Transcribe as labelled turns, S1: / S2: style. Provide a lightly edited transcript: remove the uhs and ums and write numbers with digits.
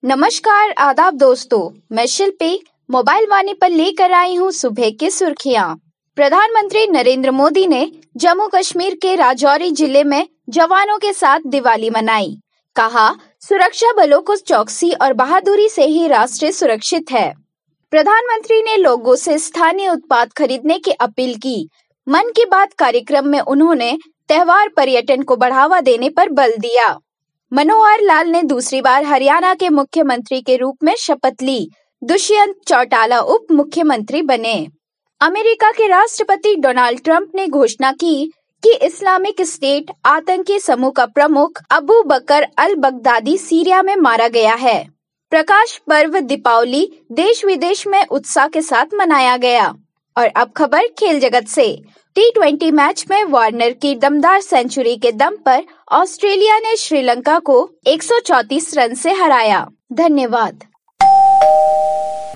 S1: नमस्कार आदाब दोस्तों, मैं शिल्पी मोबाइल वाणी पर लेकर आई हूँ सुबह की सुर्खियाँ। प्रधानमंत्री नरेंद्र मोदी ने जम्मू कश्मीर के राजौरी जिले में जवानों के साथ दिवाली मनाई। कहा, सुरक्षा बलों को चौकसी और बहादुरी से ही राष्ट्र सुरक्षित है। प्रधानमंत्री ने लोगों से स्थानीय उत्पाद खरीदने की अपील की। मन की बात कार्यक्रम में उन्होंने त्योहार पर्यटन को बढ़ावा देने पर बल दिया। मनोहर लाल ने दूसरी बार हरियाणा के मुख्यमंत्री के रूप में शपथ ली। दुष्यंत चौटाला उप मुख्यमंत्री बने। अमेरिका के राष्ट्रपति डोनाल्ड ट्रंप ने घोषणा की कि इस्लामिक स्टेट आतंकी समूह का प्रमुख Abu Bakr al Baghdadi Syria में मारा गया है। प्रकाश पर्व दीपावली देश विदेश में उत्साह के साथ मनाया गया। और अब खबर खेल जगत से। T20 मैच में वार्नर की दमदार सेंचुरी के दम पर ऑस्ट्रेलिया ने श्रीलंका को 134 रन से हराया। धन्यवाद।